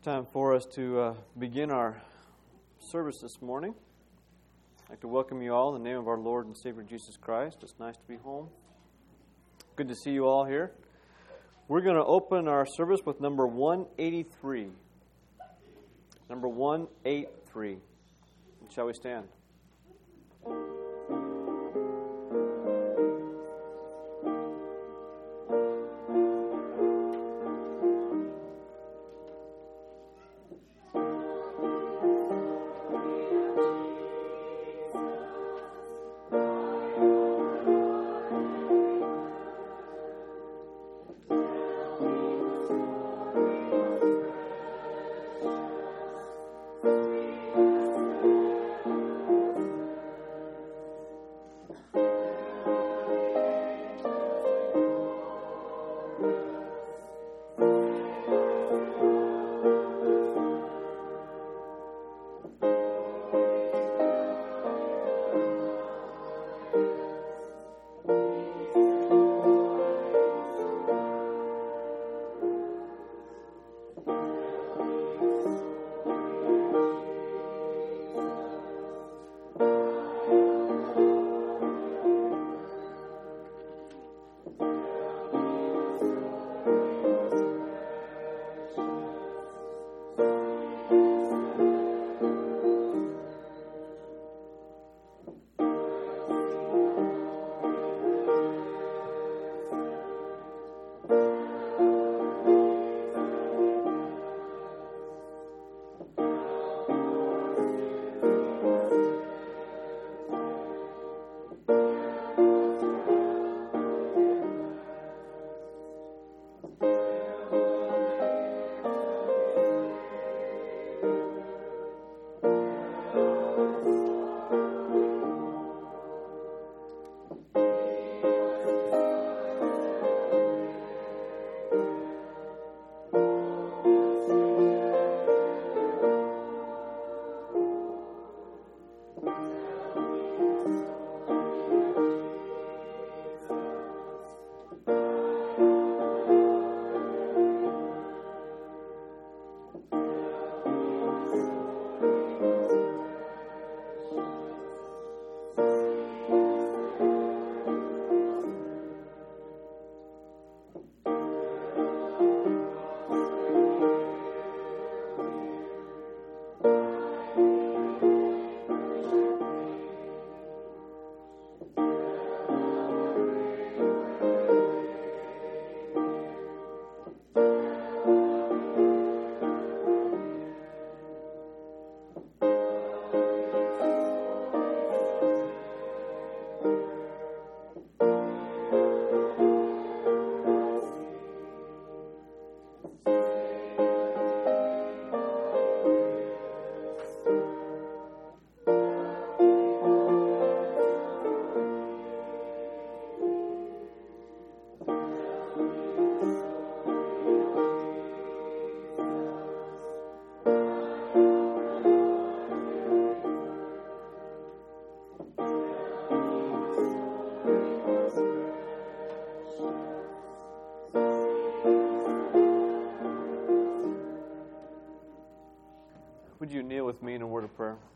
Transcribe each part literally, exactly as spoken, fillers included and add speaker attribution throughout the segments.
Speaker 1: Time for us to uh, begin our service this morning. I'd like to welcome you all in the name of our Lord and Savior Jesus Christ. It's nice to be home. Good to see you all here. We're going to open our service with number one eighty-three. Number one eighty-three. Shall we stand? Would you kneel with me in a word of prayer?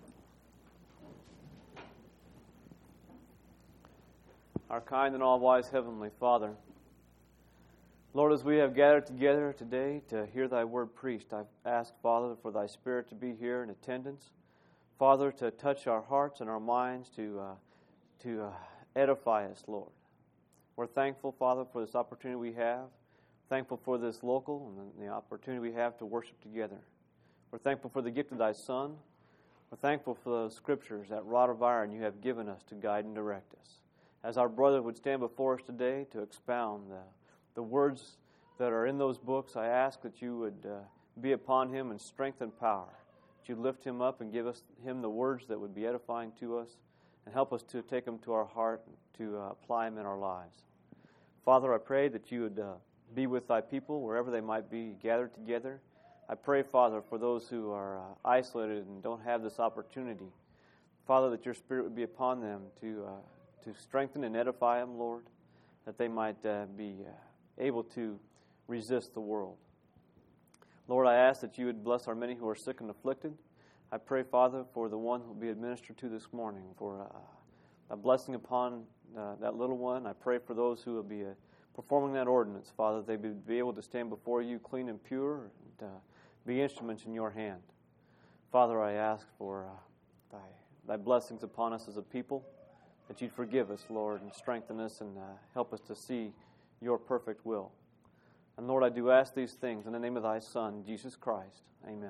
Speaker 1: Our kind and all-wise Heavenly Father, Lord, as we have gathered together today to hear Thy word preached, I've asked, Father, for Thy Spirit to be here in attendance. Father, to touch our hearts and our minds, to, uh, to uh, edify us, Lord. We're thankful, Father, for this opportunity we have. Thankful for this local and the opportunity we have to worship together. We're thankful for the gift of Thy Son. We're thankful for those scriptures, that rod of iron you have given us to guide and direct us. As our brother would stand before us today to expound the, the words that are in those books, I ask that you would uh, be upon him in strength and power. That you lift him up and give us him the words that would be edifying to us and help us to take them to our heart and to uh, apply them in our lives. Father, I pray that you would uh, be with Thy people wherever they might be gathered together. I pray, Father, for those who are uh, isolated and don't have this opportunity. Father, that Your Spirit would be upon them to uh, to strengthen and edify them, Lord, that they might uh, be uh, able to resist the world. Lord, I ask that you would bless our many who are sick and afflicted. I pray, Father, for the one who will be administered to this morning, for uh, a blessing upon uh, that little one. I pray for those who will be uh, performing that ordinance, Father, that they would be able to stand before you clean and pure and uh, be instruments in your hand. Father, I ask for uh, thy, thy blessings upon us as a people, that you'd forgive us, Lord, and strengthen us and uh, help us to see your perfect will. And Lord, I do ask these things in the name of thy Son, Jesus Christ. Amen.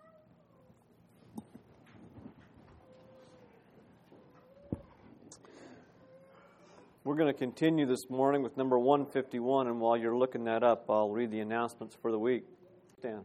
Speaker 1: We're going to continue this morning with number one fifty-one, and while you're looking that up, I'll read the announcements for the week. Stand.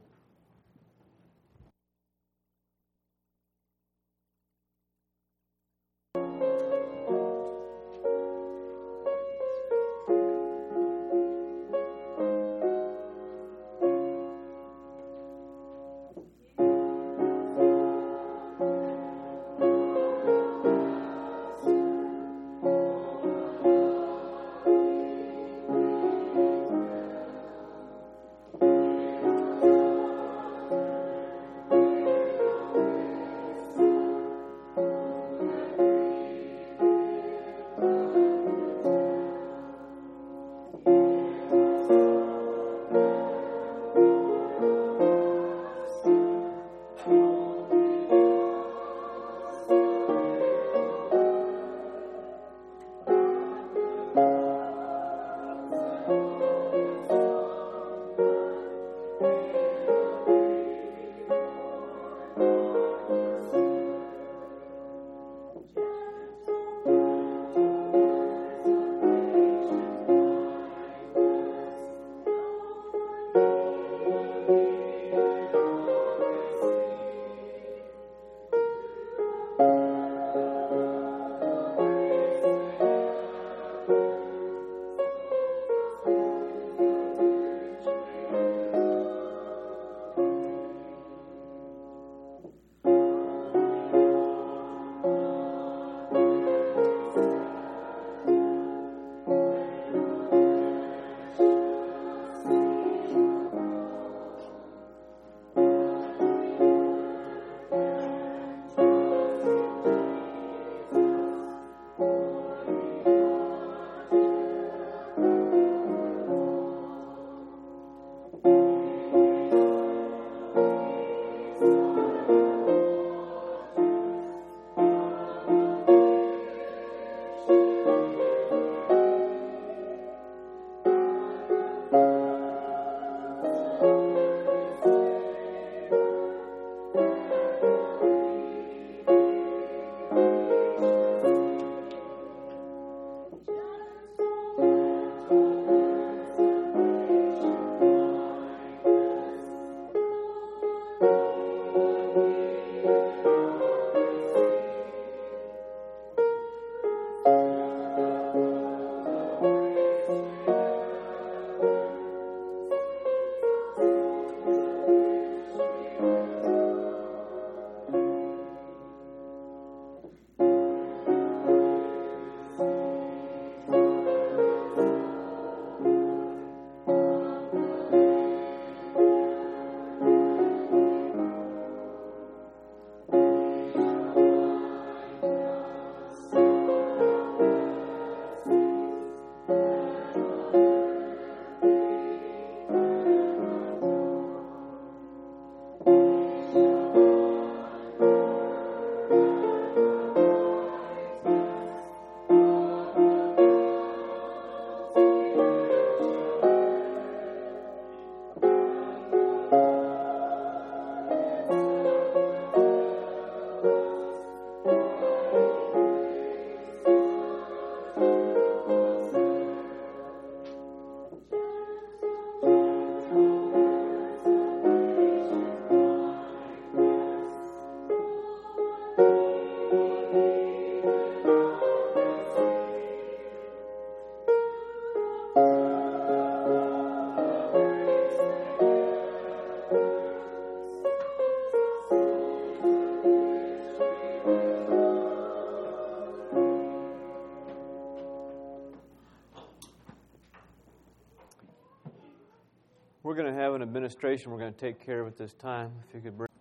Speaker 1: We're going to have an administration we're going to take care of at this time. If you could bring.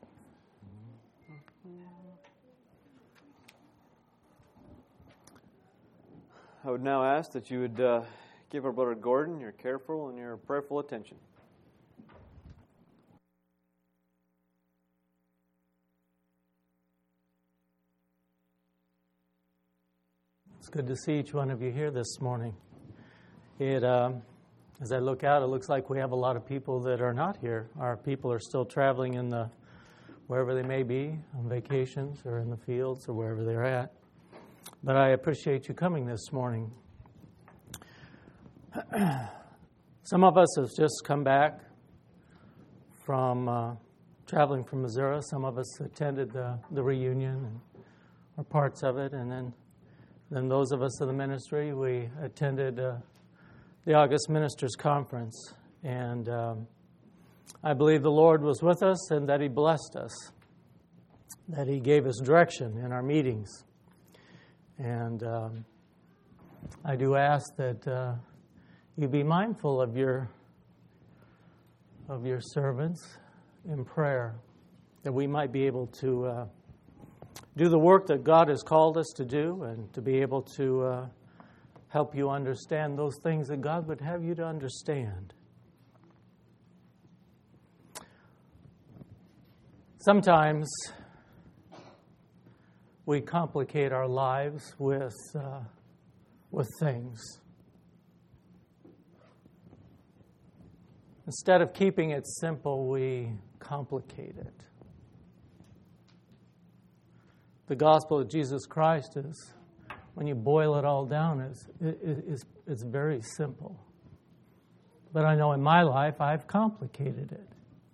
Speaker 1: I would now ask that you would uh, give our brother Gordon your careful and your prayerful attention.
Speaker 2: It's good to see each one of you here this morning. It, um, as I look out, it looks like we have a lot of people that are not here. Our people are still traveling in the wherever they may be, on vacations or in the fields or wherever they're at. But I appreciate you coming this morning. Some of us have just come back from uh, traveling from Missouri. Some of us attended the, the reunion and, or parts of it, and then Then those of us in the ministry, we attended uh, the August Ministers Conference. And um, I believe the Lord was with us and that He blessed us, that He gave us direction in our meetings. And um, I do ask that uh, you be mindful of your, of your servants in prayer, that we might be able to Uh, do the work that God has called us to do, and to be able to uh, help you understand those things that God would have you to understand. Sometimes we complicate our lives with uh, with things. Instead of keeping it simple, we complicate it. The gospel of Jesus Christ is, when you boil it all down, is is it's very simple. But I know in my life I've complicated it.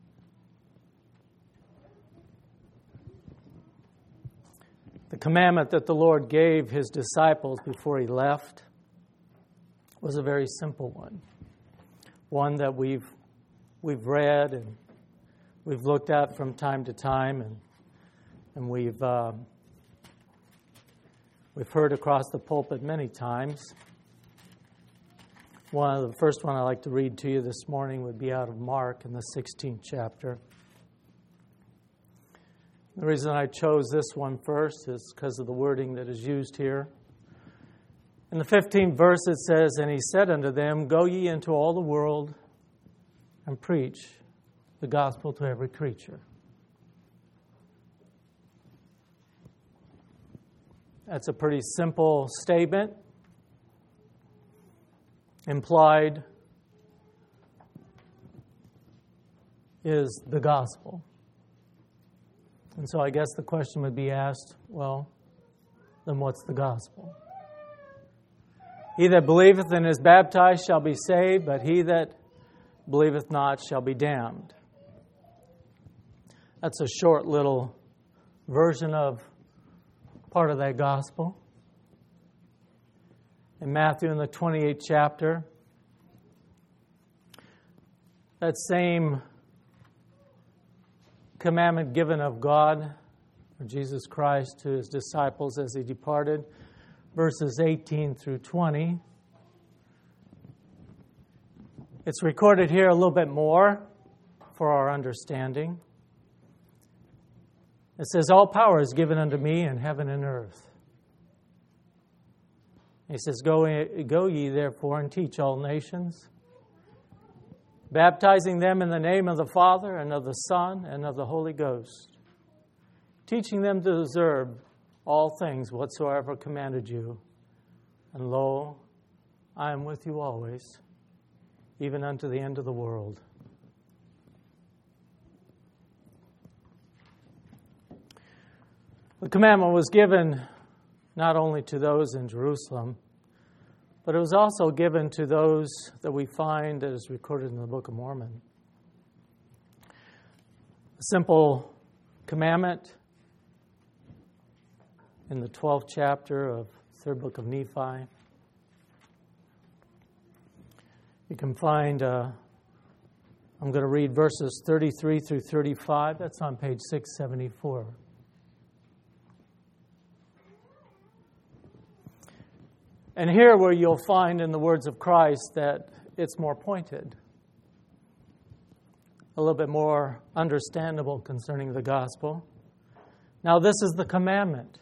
Speaker 2: The commandment that the Lord gave His disciples before He left was a very simple one. One that we've we've read and we've looked at from time to time, and and we've uh, We've heard across the pulpit many times. One of the first one I'd like to read to you this morning would be out of Mark in the sixteenth chapter. The reason I chose this one first is because of the wording that is used here. In the fifteenth verse it says, "And He said unto them, Go ye into all the world and preach the gospel to every creature." That's a pretty simple statement. Implied is the gospel. And so I guess the question would be asked, well, then what's the gospel? He that believeth and is baptized shall be saved, but he that believeth not shall be damned. That's a short little version of part of that gospel. In Matthew in the twenty-eighth chapter, that same commandment given of God, or Jesus Christ, to His disciples as He departed, verses eighteen through twenty. It's recorded here a little bit more for our understanding. It says, All power is given unto me in heaven and earth. He says, Go, go ye therefore and teach all nations, baptizing them in the name of the Father and of the Son and of the Holy Ghost, teaching them to observe all things whatsoever commanded you. And lo, I am with you always, even unto the end of the world. The commandment was given not only to those in Jerusalem, but it was also given to those that we find that is recorded in the Book of Mormon. A simple commandment in the twelfth chapter of the third book of Nephi. You can find, uh, I'm going to read verses thirty-three through thirty-five. That's on page six seventy-four. And here where you'll find in the words of Christ that it's more pointed. a little bit more understandable concerning the gospel. Now this is the commandment.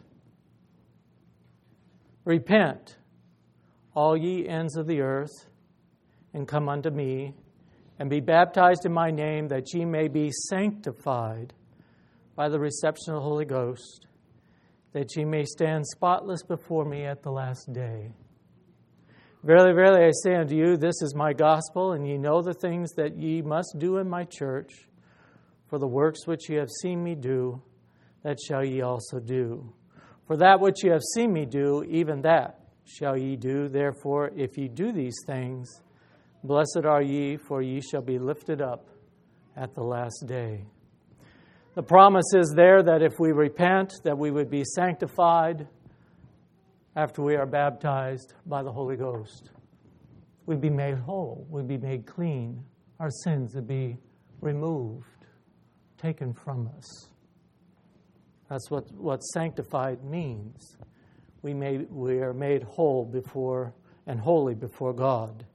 Speaker 2: Repent, all ye ends of the earth, and come unto me, and be baptized in my name, that ye may be sanctified by the reception of the Holy Ghost, that ye may stand spotless before me at the last day. Verily, verily, I say unto you, this is my gospel, and ye know the things that ye must do in my church. For the works which ye have seen me do, that shall ye also do. For that which ye have seen me do, even that shall ye do. Therefore, if ye do these things, blessed are ye, for ye shall be lifted up at the last day. The promise is there that if we repent, that we would be sanctified after we are baptized by the Holy Ghost. We'd be made whole. We'd be made clean. Our sins would be removed, taken from us. That's what, what sanctified means. We, made, we are made whole before and holy before God.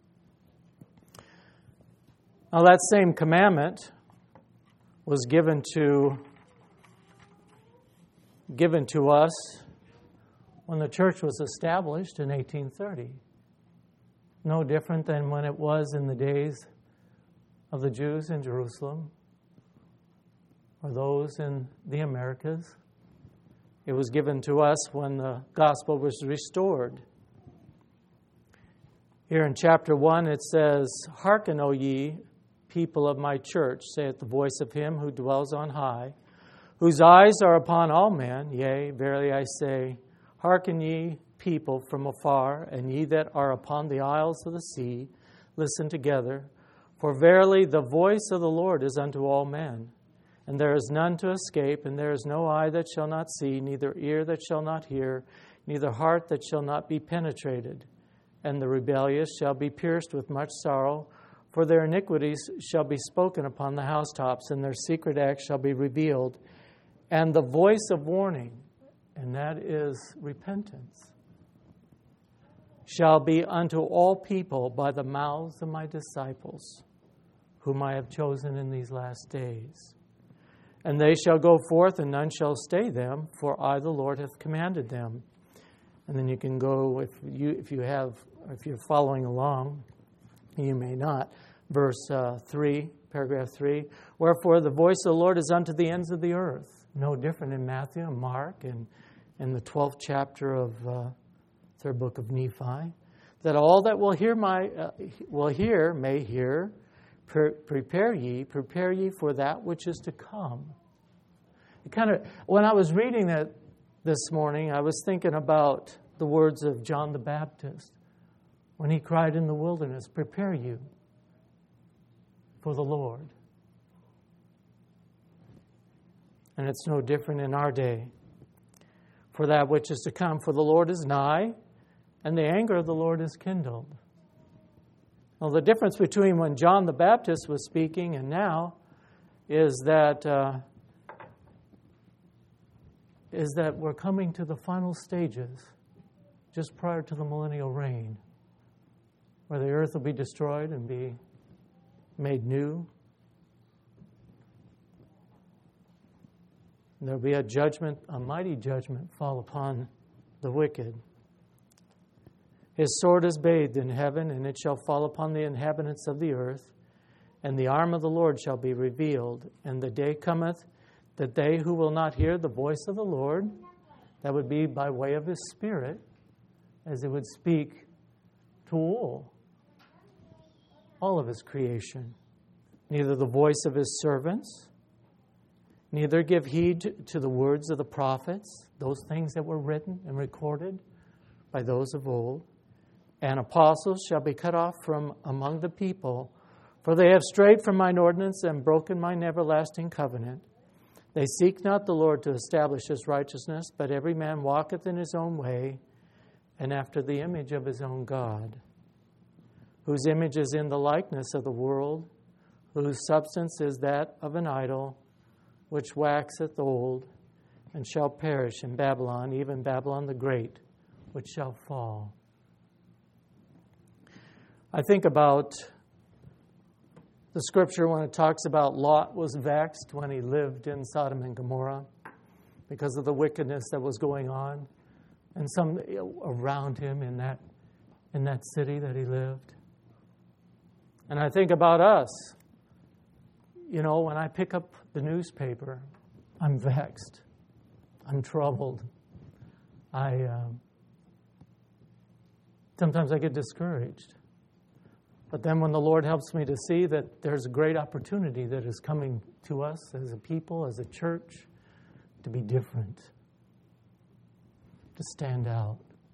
Speaker 2: Now that same commandment was given to given to us when the church was established in eighteen thirty. No different than when it was in the days of the Jews in Jerusalem or those in the Americas. It was given to us when the gospel was restored. Here in chapter one it says, Hearken, O ye people of my church, saith the voice of him who dwells on high, whose eyes are upon all men. Yea, verily I say, hearken ye people from afar, and ye that are upon the isles of the sea, listen together. For verily the voice of the Lord is unto all men, and there is none to escape, and there is no eye that shall not see, neither ear that shall not hear, neither heart that shall not be penetrated. And the rebellious shall be pierced with much sorrow, for their iniquities shall be spoken upon the housetops, and their secret acts shall be revealed. And the voice of warning, and that is repentance, shall be unto all people by the mouths of my disciples, whom I have chosen in these last days. And they shall go forth, and none shall stay them, for I, the Lord, hath commanded them. And then you can go, if you if you have, if you're following along, you may not. Verse uh, three, paragraph three. Wherefore the voice of the Lord is unto the ends of the earth. No different in Matthew and Mark and in the twelfth chapter of uh, third book of Nephi. That all that will hear my uh, will hear may hear. Pre- prepare ye, prepare ye for that which is to come. It kind of when I was reading that this morning, I was thinking about the words of John the Baptist when he cried in the wilderness, prepare you for the Lord. And it's no different in our day. For that which is to come, for the Lord is nigh, and the anger of the Lord is kindled. Well, the difference between when John the Baptist was speaking and now is that uh, is that we're coming to the final stages just prior to the millennial reign, where the earth will be destroyed and be made new. And there'll be a judgment, a mighty judgment fall upon the wicked. His sword is bathed in heaven, and it shall fall upon the inhabitants of the earth, and the arm of the Lord shall be revealed. And the day cometh that they who will not hear the voice of the Lord, that would be by way of His Spirit, as it would speak to all, all of His creation, neither the voice of His servants, neither give heed to the words of the prophets, those things that were written and recorded by those of old. And apostles shall be cut off from among the people, for they have strayed from mine ordinance and broken mine everlasting covenant. They seek not the Lord to establish His righteousness, but every man walketh in his own way, and after the image of his own God, whose image is in the likeness of the world, whose substance is that of an idol, which waxeth old, and shall perish in Babylon, even Babylon the Great, which shall fall. I think about The scripture, when it talks about Lot was vexed when he lived in Sodom and Gomorrah because of the wickedness that was going on and some around him in that in that city that he lived. And I think about us. You know, when I pick up the newspaper, I'm vexed. I'm troubled. I um, sometimes I get discouraged. But then when the Lord helps me to see that there's a great opportunity that is coming to us as a people, as a church, to be different, to stand out.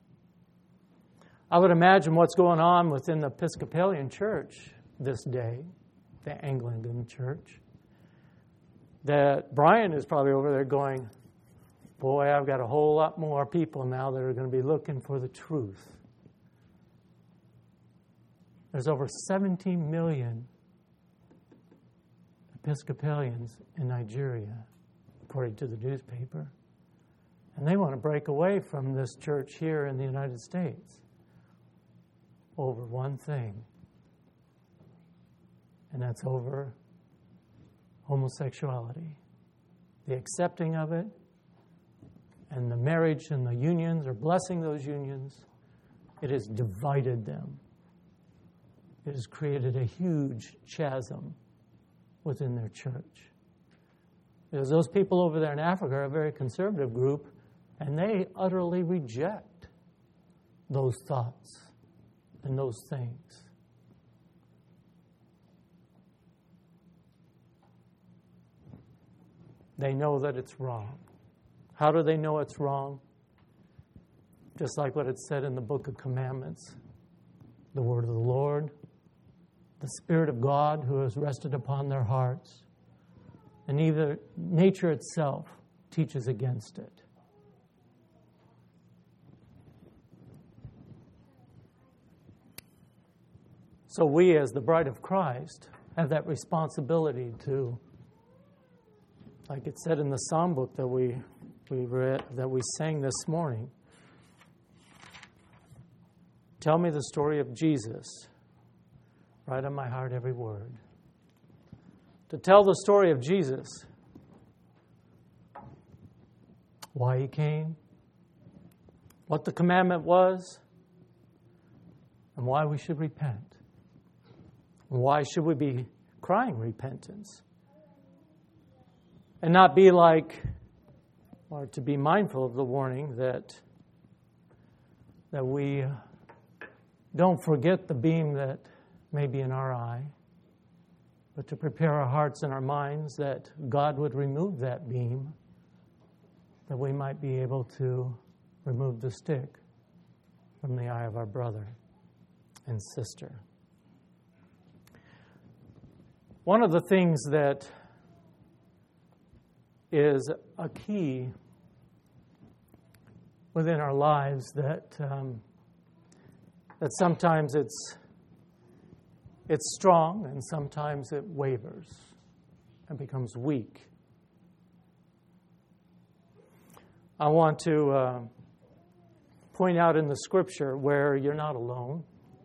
Speaker 2: I would imagine what's going on within the Episcopalian Church this day, the Anglican Church, that Brian is probably over there going, boy, I've got a whole lot more people now that are going to be looking for the truth. There's over seventeen million Episcopalians in Nigeria, according to the newspaper. And they want to break away from this church here in the United States over one thing. And that's over homosexuality. The accepting of it and the marriage and the unions, or blessing those unions, it has divided them. It has created a huge chasm within their church. Because those people over there in Africa are a very conservative group, and they utterly reject those thoughts and those things. They know that it's wrong. How do they know it's wrong? Just like what it said in the Book of Commandments. The word of the Lord, the Spirit of God who has rested upon their hearts, and either nature itself teaches against it. So we, as the bride of Christ, have that responsibility to, like it said in the psalm book that we we read, that we sang this morning, tell me the story of Jesus. Write on my heart every word. To tell the story of Jesus, why he came, what the commandment was, and why we should repent. And why should we be crying repentance? And not be like, or to be mindful of the warning that that we don't forget the beam that may be in our eye, but to prepare our hearts and our minds that God would remove that beam, that we might be able to remove the stick from the eye of our brother and sister. One of the things that is a key within our lives that um, that sometimes it's it's strong and sometimes it wavers and becomes weak. I want to uh, point out in the Scripture where you're not alone.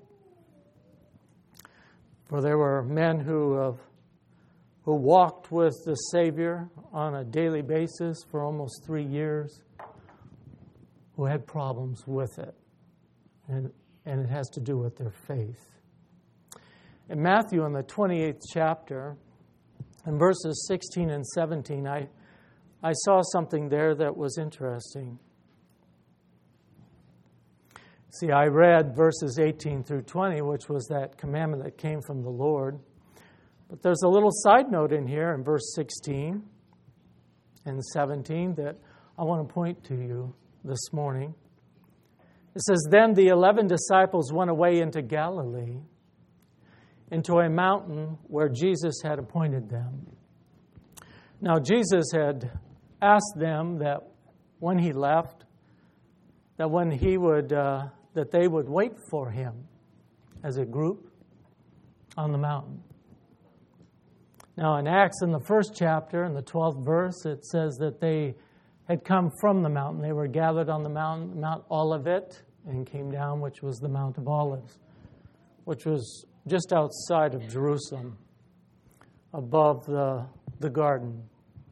Speaker 2: For there were men who have who walked with the Savior on a daily basis for almost three years, who had problems with it. And, and it has to do with their faith. In Matthew, in the twenty-eighth chapter, in verses sixteen and seventeen, I, I saw something there that was interesting. See, I read verses eighteen through twenty, which was that commandment that came from the Lord. But there's a little side note in here in verse sixteen and seventeen that I want to point to you this morning. It says, "Then the eleven disciples went away into Galilee, into a mountain where Jesus had appointed them." Now, Jesus had asked them that when he left, that when he would, uh, that they would wait for him as a group on the mountain. Now, in Acts, in the first chapter, in the twelfth verse, it says that they had come from the mountain. They were gathered on the mountain, Mount Olivet, and came down, which was the Mount of Olives, which was just outside of Jerusalem. above the, the garden.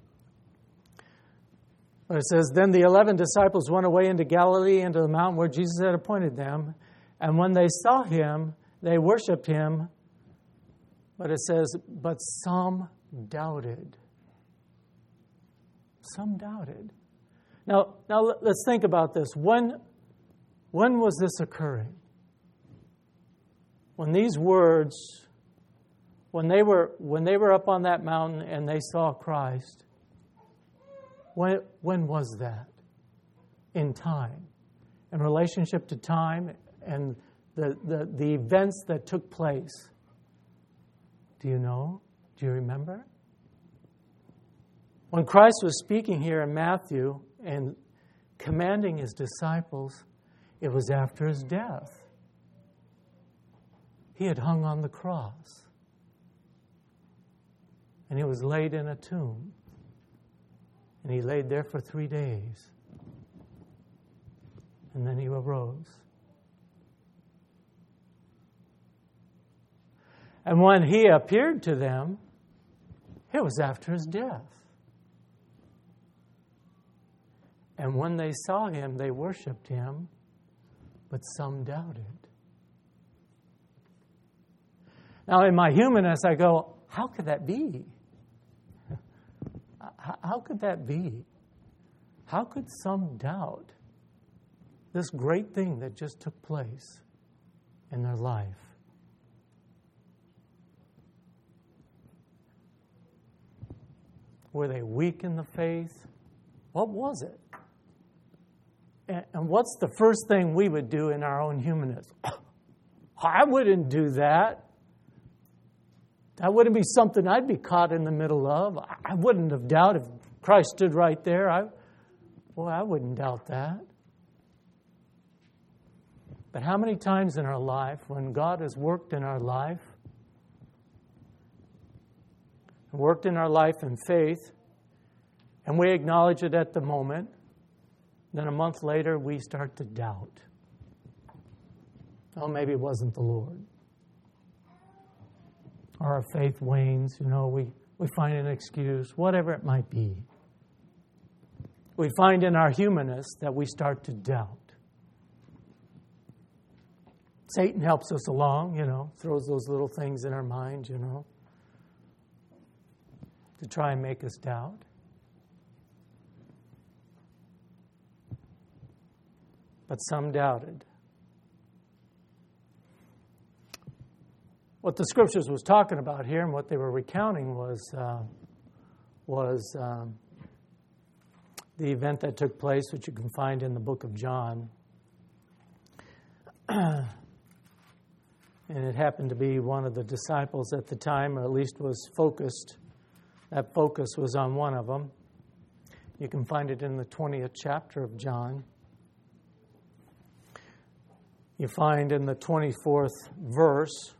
Speaker 2: But it says, then the eleven disciples went away into Galilee, into the mountain where Jesus had appointed them. And when they saw him, they worshipped him. But it says, but some doubted. Some doubted. Now, now let's think about this. When, when was this occurring? When these words, when they were when they were up on that mountain and they saw Christ, when when was that? In time, in relationship to time and the the, the events that took place. Do you know? Do you remember? When Christ was speaking here in Matthew and commanding his disciples, it was after his death. He had hung on the cross. And he was laid in a tomb. And he laid there for three days. And then he arose. And when he appeared to them, it was after his death. And when they saw him, they worshipped him, but some doubted. Now, in my humanness, I go, how could that be? How could that be? How could some doubt this great thing that just took place in their life? Were they weak in the faith? What was it? And what's the first thing we would do in our own humanness? I wouldn't do that. That wouldn't be something I'd be caught in the middle of. I wouldn't have doubted if Christ stood right there. I, boy, I wouldn't doubt that. But how many times in our life, when God has worked in our life, worked in our life in faith, and we acknowledge it at the moment, then a month later we start to doubt. Oh, maybe it wasn't the Lord. Or our faith wanes, you know, we, we find an excuse, whatever it might be. We find in our humanness that we start to doubt. Satan helps us along, you know, throws those little things in our mind, you know, to try and make us doubt. But some doubted. What the scriptures was talking about here and what they were recounting was uh, was um, the event that took place, which you can find in the book of John. And it happened to be one of the disciples at the time, or at least was focused. That focus was on one of them. You can find it in the twentieth chapter of John. You find in the twenty-fourth verse,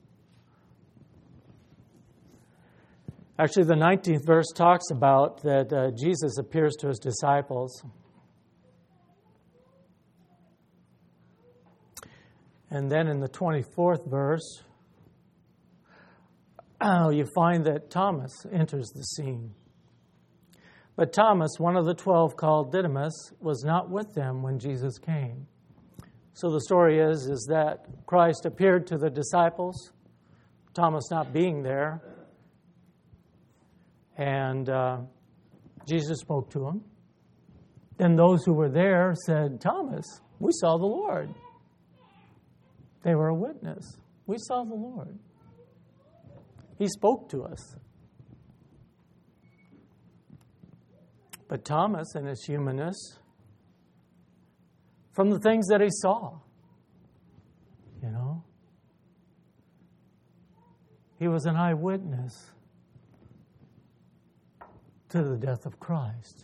Speaker 2: actually the nineteenth verse talks about that uh, Jesus appears to his disciples. And then in the twenty-fourth verse, oh, you find that Thomas enters the scene. But Thomas, one of the twelve called Didymus, was not with them when Jesus came. So the story is, is that Christ appeared to the disciples, Thomas not being there, and uh, Jesus spoke to him. Then those who were there said, Thomas, we saw the Lord. They were a witness. We saw the Lord. He spoke to us. But Thomas, in his humanness, from the things that he saw, you know, he was an eyewitness to the death of Christ.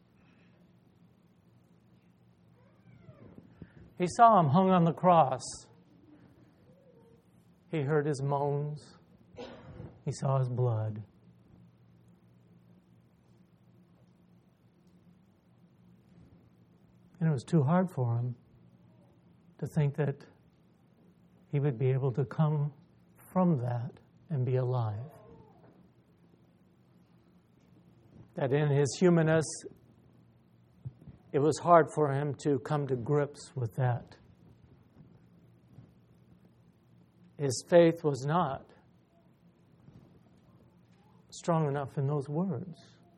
Speaker 2: He saw him hung on the cross. He heard his moans. He saw his blood. And it was too hard for him to think that he would be able to come from that and be alive. that in his humanness, it was hard for him to come to grips with that. His faith was not strong enough in those words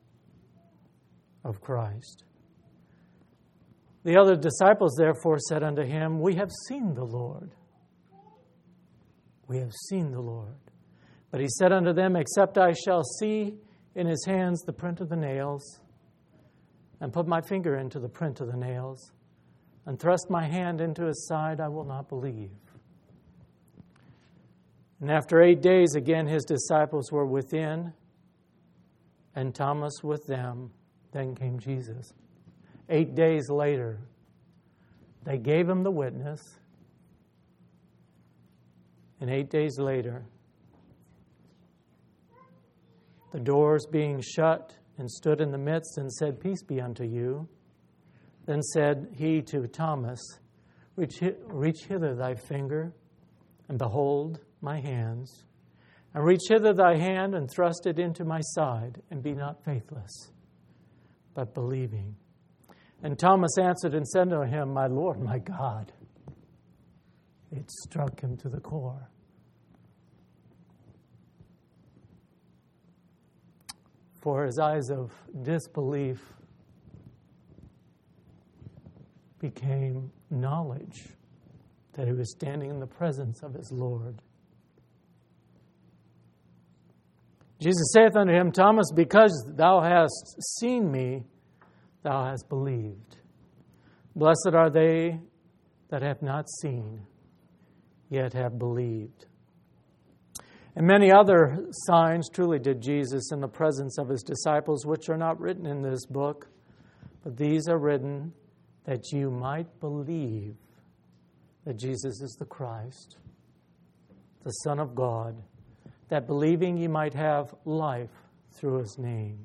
Speaker 2: of Christ. The other disciples therefore said unto him, We have seen the Lord. We have seen the Lord. But he said unto them, Except I shall see in his hands the print of the nails, and put my finger into the print of the nails, and thrust my hand into his side, I will not believe. And after eight days again his disciples were within, and Thomas with them. Then came Jesus. Eight days later, they gave him the witness. And eight days later, the doors being shut, and stood in the midst, and said, Peace be unto you. Then said he to Thomas, Reach, reach hither thy finger, and behold my hands. And reach hither thy hand, and thrust it into my side, and be not faithless, but believing. And Thomas answered and said to him, My Lord, my God. It struck him to the core. For his eyes of disbelief became knowledge that he was standing in the presence of his Lord. Jesus saith unto him, Thomas, because thou hast seen me, thou hast believed. Blessed are they that have not seen, yet have believed. And many other signs truly did Jesus in the presence of his disciples, which are not written in this book, but these are written that you might believe that Jesus is the Christ, the Son of God, that believing you might have life through his name.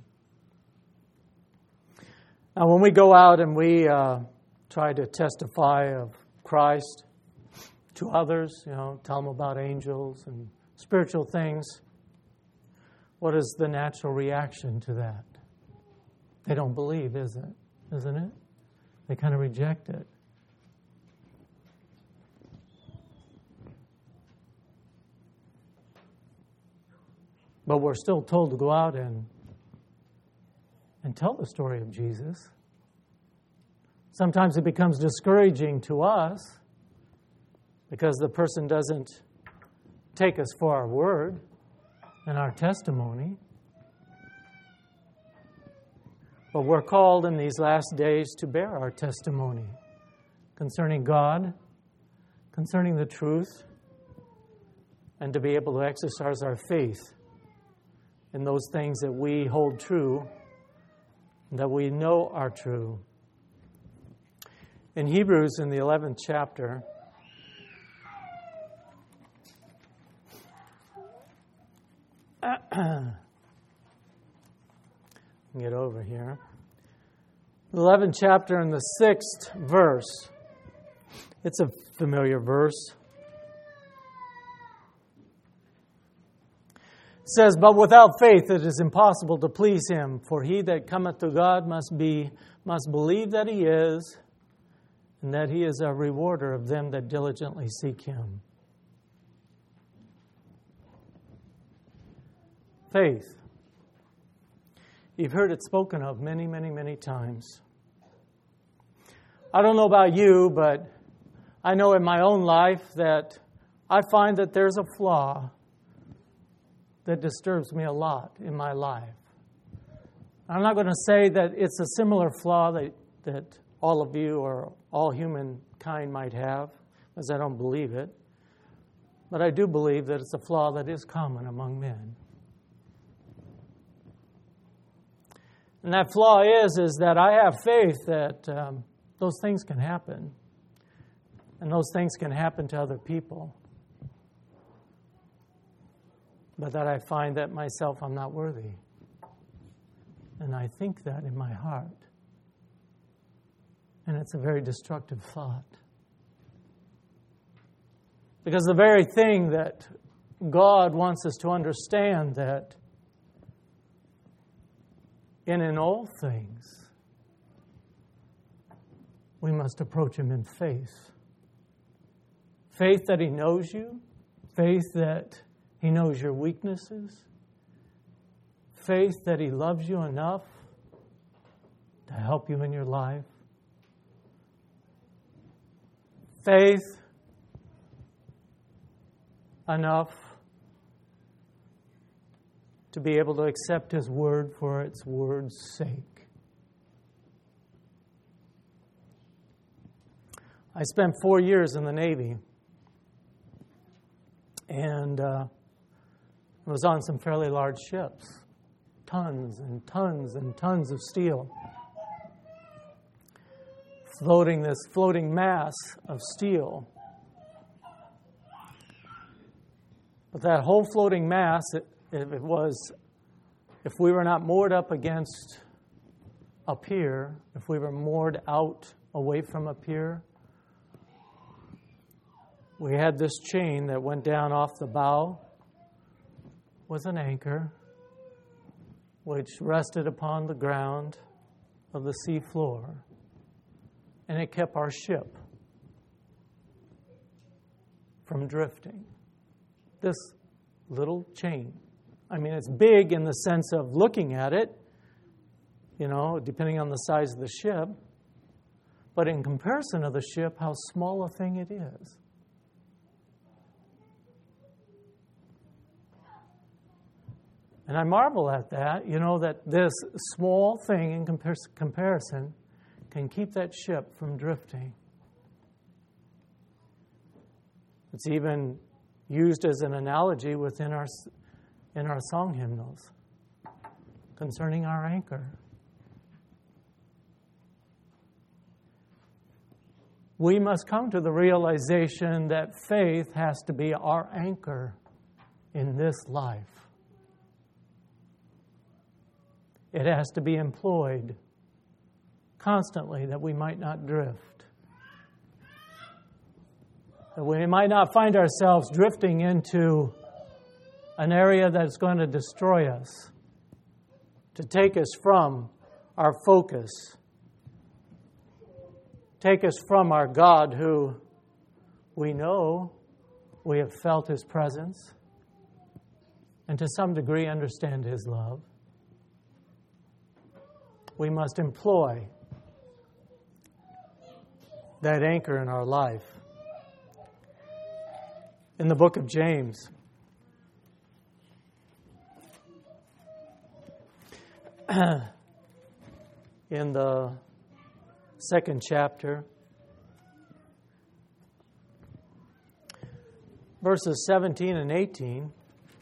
Speaker 2: Now, when we go out and we uh, try to testify of Christ to others, you know, tell them about angels and spiritual things, what is the natural reaction to that? They don't believe, is it? Isn't it? They kind of reject it. But we're still told to go out and and tell the story of Jesus. Sometimes it becomes discouraging to us because the person doesn't take us for our word and our testimony. But we're called in these last days to bear our testimony concerning God, concerning the truth, and to be able to exercise our faith in those things that we hold true, that we know are true. In Hebrews, in the eleventh chapter, get over here. The eleventh chapter and the sixth verse. It's a familiar verse. It says, But without faith it is impossible to please him, for he that cometh to God must be must believe that he is, and that he is a rewarder of them that diligently seek him. Faith. You've heard it spoken of many, many, many times. I don't know about you, but I know in my own life that I find that there's a flaw that disturbs me a lot in my life. I'm not going to say that it's a similar flaw that, that all of you or all humankind might have, because I don't believe it. But I do believe that it's a flaw that is common among men. And that flaw is, is that I have faith that um, those things can happen. And those things can happen to other people. But that I find that myself I'm not worthy. And I think that in my heart. And it's a very destructive thought. Because the very thing that God wants us to understand, that And in all things, we must approach Him in faith. Faith that He knows you. Faith that He knows your weaknesses. Faith that He loves you enough to help you in your life. Faith enough to be able to accept His word for its word's sake. I spent four years in the Navy, and uh, I was on some fairly large ships, tons and tons and tons of steel, floating this floating mass of steel. But that whole floating mass, it, it was, if we were not moored up against a pier, if we were moored out away from a pier, we had this chain that went down off the bow, was an anchor, which rested upon the ground of the sea floor, and it kept our ship from drifting. This little chain. I mean, it's big in the sense of looking at it, you know, depending on the size of the ship, but in comparison of the ship, how small a thing it is. And I marvel at that, you know, that this small thing in compar- comparison can keep that ship from drifting. It's even used as an analogy within our in our song hymnals concerning our anchor. We must come to the realization that faith has to be our anchor in this life. It has to be employed constantly that we might not drift. That we might not find ourselves drifting into an area that's going to destroy us, to take us from our focus, take us from our God who we know we have felt His presence and to some degree understand His love. We must employ that anchor in our life. In the book of James, in the second chapter, verses seventeen and eighteen,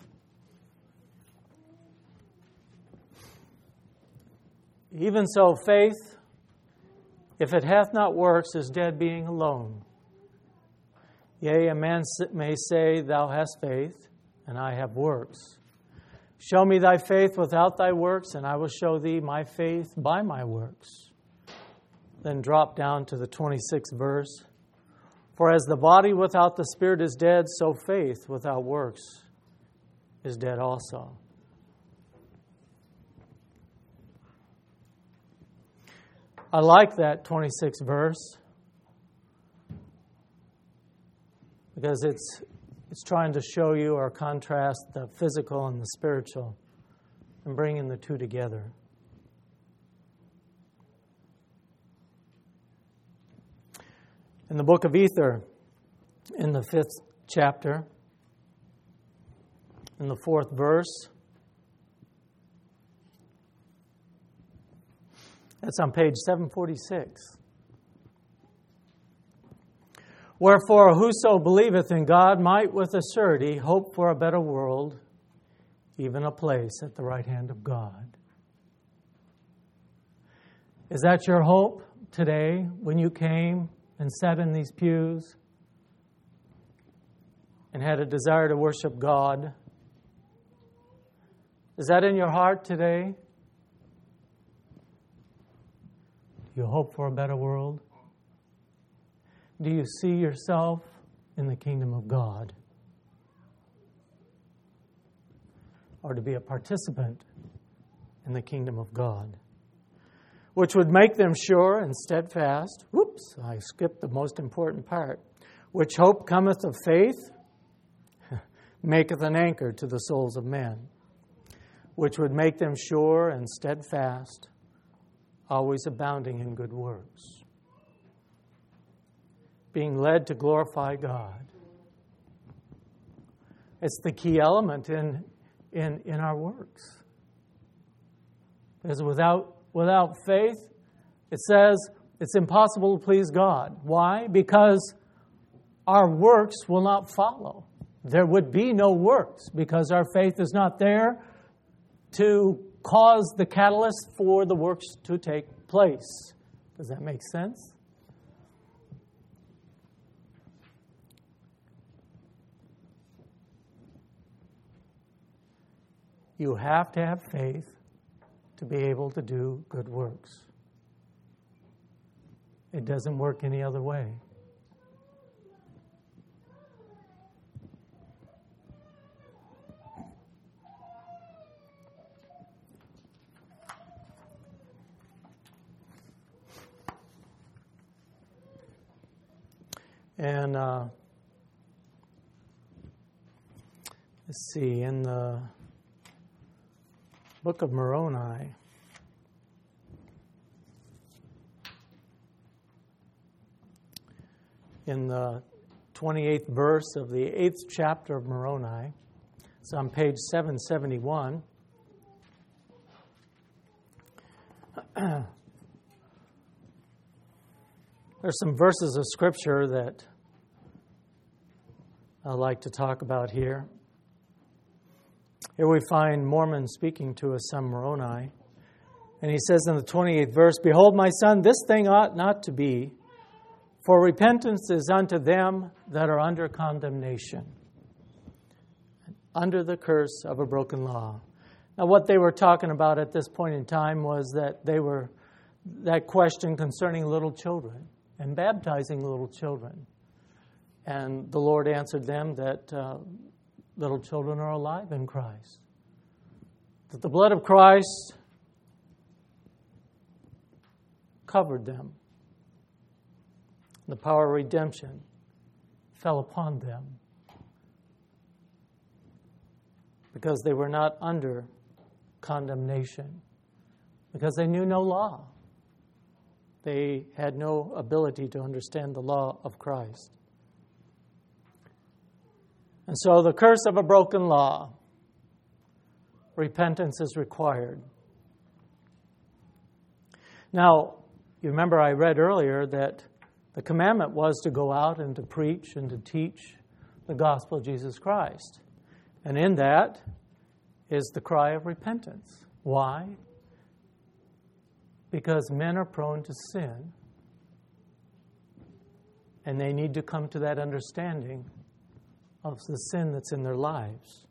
Speaker 2: even so faith, if it hath not works, is dead being alone. Yea, a man may say, Thou hast faith, and I have works. Show me thy faith without thy works, and I will show thee my faith by my works. Then drop down to the twenty-sixth verse. For as the body without the spirit is dead, so faith without works is dead also. I like that twenty-sixth verse because it's it's trying to show you or contrast the physical and the spiritual and bringing the two together. In the book of Ether, in the fifth chapter, in the fourth verse, that's on page seven forty-six. Wherefore, whoso believeth in God might with a surety hope for a better world, even a place at the right hand of God. Is that your hope today when you came and sat in these pews and had a desire to worship God? Is that in your heart today? Do you hope for a better world? Do you see yourself in the kingdom of God? Or to be a participant in the kingdom of God, which would make them sure and steadfast. Whoops, I skipped the most important part. Which hope cometh of faith, maketh an anchor to the souls of men, which would make them sure and steadfast, always abounding in good works, being led to glorify God. It's the key element in, in, in our works. Because without, without faith, it says it's impossible to please God. Why? Because our works will not follow. There would be no works because our faith is not there to cause the catalyst for the works to take place. Does that make sense? You have to have faith to be able to do good works. It doesn't work any other way. And uh, let's see, in the book of Moroni, in the twenty-eighth verse of the eighth chapter of Moroni, it's on page seven seventy-one. There's some verses of Scripture that I'd like to talk about here. Here we find Mormon speaking to a son Moroni. And he says in the twenty-eighth verse, "Behold, my son, this thing ought not to be, for repentance is unto them that are under condemnation, under the curse of a broken law." Now, what they were talking about at this point in time was that they were, that question concerning little children and baptizing little children. And the Lord answered them that uh, little children are alive in Christ. That the blood of Christ covered them. The power of redemption fell upon them because they were not under condemnation, because they knew no law. They had no ability to understand the law of Christ. And so the curse of a broken law, repentance is required. Now, you remember I read earlier that the commandment was to go out and to preach and to teach the gospel of Jesus Christ. And in that is the cry of repentance. Why? Because men are prone to sin, and they need to come to that understanding of the sin that's in their lives.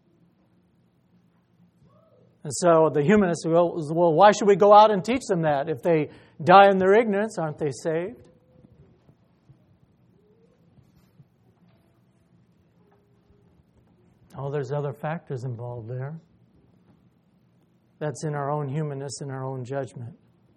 Speaker 2: And so the humanists go, well, why should we go out and teach them that? If they die in their ignorance, aren't they saved? Oh, there's other factors involved there. That's in our own humanness and our own judgment.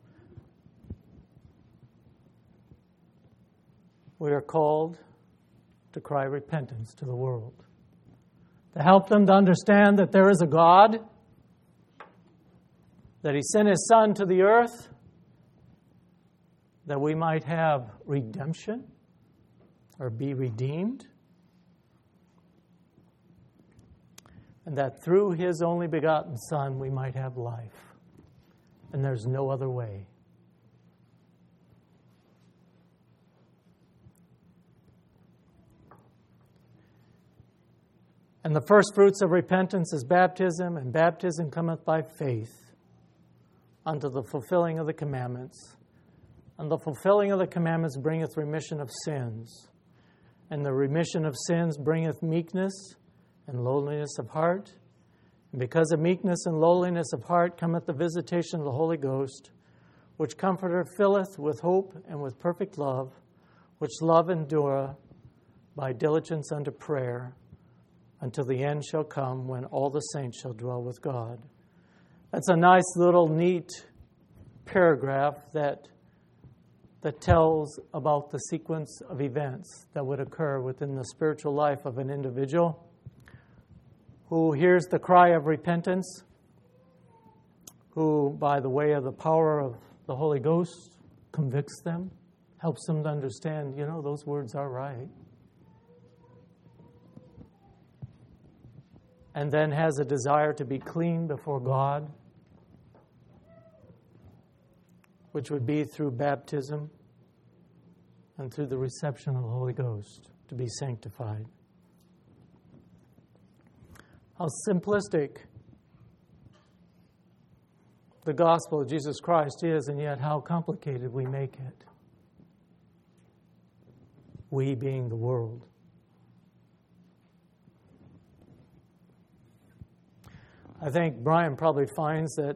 Speaker 2: We are called to cry repentance to the world, to help them to understand that there is a God, that He sent His Son to the earth, that we might have redemption or be redeemed, and that through His only begotten Son we might have life. And there's no other way. And the first fruits of repentance is baptism, and baptism cometh by faith unto the fulfilling of the commandments. And the fulfilling of the commandments bringeth remission of sins. And the remission of sins bringeth meekness and lowliness of heart. And because of meekness and lowliness of heart cometh the visitation of the Holy Ghost, which Comforter filleth with hope and with perfect love, which love endureth by diligence unto prayer, until the end shall come when all the saints shall dwell with God. That's a nice little neat paragraph that that tells about the sequence of events that would occur within the spiritual life of an individual who hears the cry of repentance, who, by the way of the power of the Holy Ghost, convicts them, helps them to understand, you know, those words are right. And then has a desire to be clean before God, which would be through baptism and through the reception of the Holy Ghost to be sanctified. How simplistic the gospel of Jesus Christ is, and yet how complicated we make it. We being the world. I think Brian probably finds that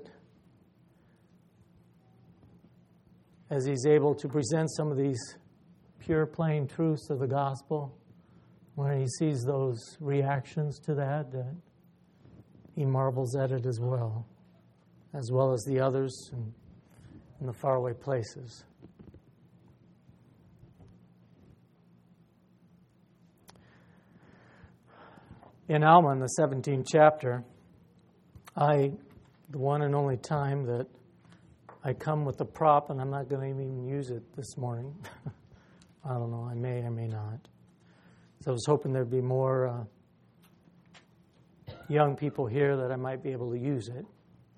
Speaker 2: as he's able to present some of these pure, plain truths of the gospel, when he sees those reactions to that, that he marvels at it as well, as well as the others in, in the faraway places. In Alma, in the seventeenth chapter, I, the one and only time that I come with a prop, and I'm not going to even use it this morning. I don't know, I may, I may not. So I was hoping there'd be more uh, young people here that I might be able to use it.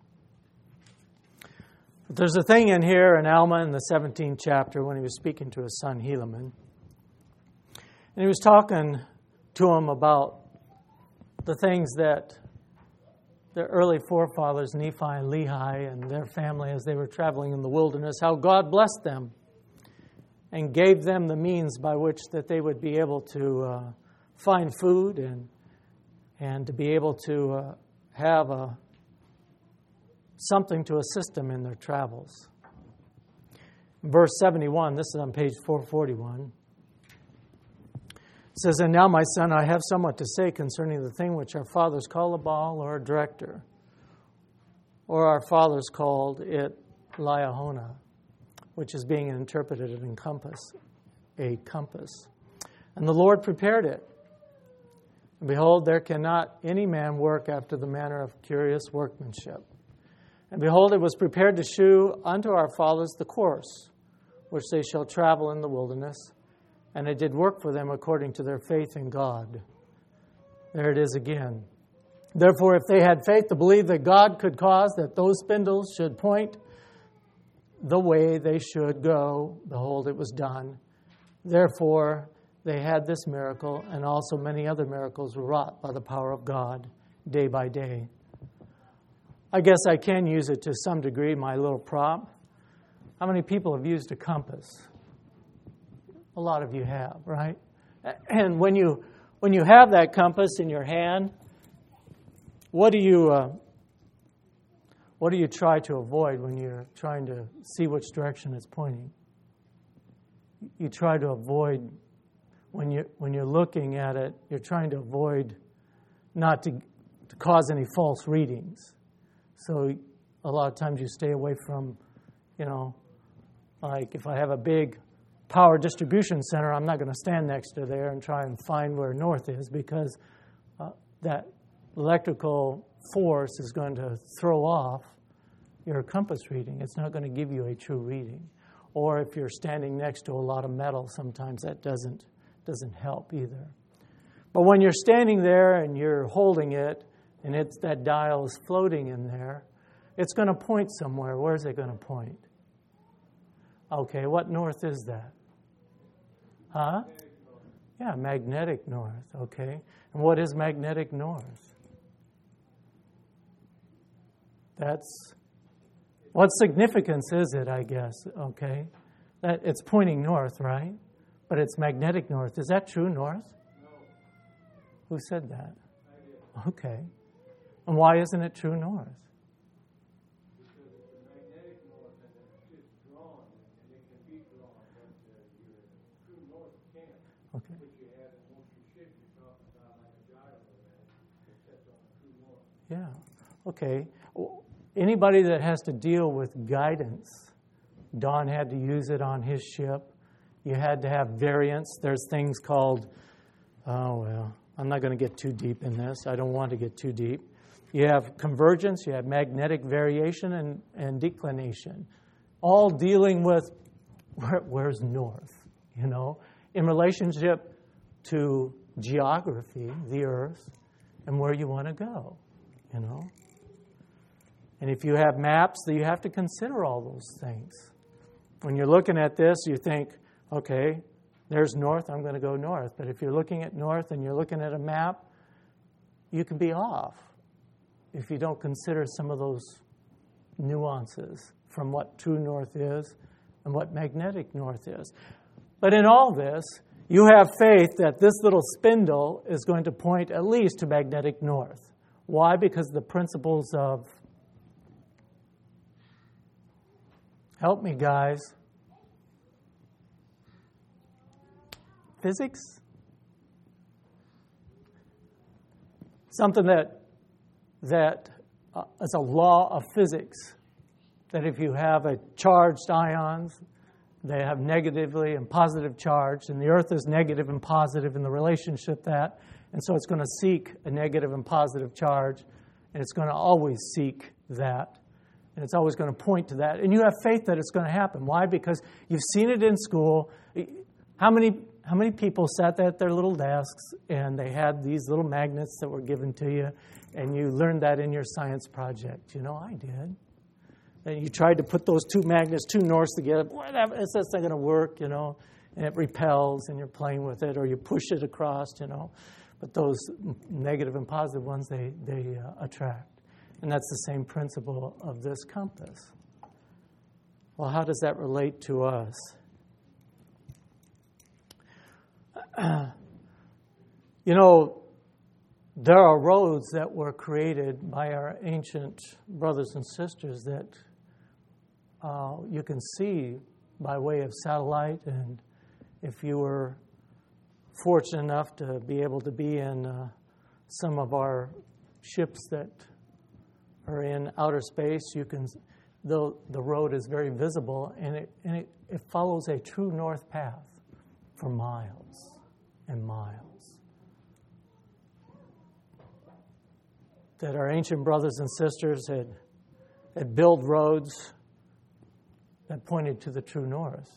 Speaker 2: But there's a thing in here in Alma in the seventeenth chapter when he was speaking to his son Helaman. And he was talking to him about the things that the early forefathers, Nephi and Lehi, and their family as they were traveling in the wilderness, how God blessed them and gave them the means by which that they would be able to uh, find food and and to be able to uh, have a, something to assist them in their travels. Verse seventy-one, this is on page four forty-one. It says, "And now, my son, I have somewhat to say concerning the thing which our fathers call a Baal or a director, or our fathers called it Liahona, which is being interpreted an compass, a compass. And the Lord prepared it. And behold, there cannot any man work after the manner of curious workmanship. And behold, it was prepared to shew unto our fathers the course which they shall travel in the wilderness. And it did work for them according to their faith in God." There it is again. "Therefore, if they had faith to believe that God could cause that those spindles should point the way they should go, behold, it was done. Therefore, they had this miracle, and also many other miracles were wrought by the power of God day by day." I guess I can use it to some degree, my little prop. How many people have used a compass? A lot of you have, right? And when you when you have that compass in your hand, what do you uh, what do you try to avoid when you're trying to see which direction it's pointing? You try to avoid when you when you're looking at it. You're trying to avoid not to to cause any false readings. So a lot of times you stay away from, you know, like if I have a big power distribution center, I'm not going to stand next to there and try and find where north is, because uh, that electrical force is going to throw off your compass reading. It's not going to give you a true reading. Or if you're standing next to a lot of metal, sometimes that doesn't doesn't help either. But when you're standing there and you're holding it, and it's that dial is floating in there, it's going to point somewhere. Where's it going to point? Okay, what north is that? Huh? Yeah, magnetic north, okay. And what is magnetic north? That's, what significance is it, I guess, okay? That it's pointing north, right? But it's magnetic north. Is that true north? No. Who said that? I did. Okay. And why isn't it true north?
Speaker 3: Because it's a magnetic north and it's drawn, and it can be drawn, but uh, your true north can't.
Speaker 2: Okay.
Speaker 3: Which you have in most of your ships, you're talking about like a gyro that sets on a true north.
Speaker 2: Yeah. Okay. Anybody that has to deal with guidance, Don had to use it on his ship. You had to have variance. There's things called, oh, well, I'm not going to get too deep in this. I don't want to get too deep. You have convergence, you have magnetic variation and, and declination, all dealing with where, where's north, you know, in relationship to geography, the earth, and where you want to go, you know. And if you have maps, then you have to consider all those things. When you're looking at this, you think, okay, there's north, I'm going to go north. But if you're looking at north and you're looking at a map, you can be off if you don't consider some of those nuances from what true north is and what magnetic north is. But in all this, you have faith that this little spindle is going to point at least to magnetic north. Why? Because the principles of, help me guys, physics? Something that that uh, is a law of physics, that if you have a charged ions, they have negatively and positive charge, and the earth is negative and positive in the relationship that, and so it's going to seek a negative and positive charge, and it's going to always seek that, and it's always going to point to that, and you have faith that it's going to happen. Why? Because you've seen it in school. How many how many people sat there at their little desks and they had these little magnets that were given to you, and you learned that in your science project? You know, I did. And you tried to put those two magnets, two norths together. Boy, that, it's just not going to work, you know. And it repels, and you're playing with it, or you push it across, you know. But those negative and positive ones, they, they uh, attract. And that's the same principle of this compass. Well, how does that relate to us? You know, there are roads that were created by our ancient brothers and sisters that uh, you can see by way of satellite, and if you were fortunate enough to be able to be in uh, some of our ships that are in outer space, you can, the, the road is very visible, and it, and it, it follows a true north path for miles and miles. That our ancient brothers and sisters had, had built roads that pointed to the true north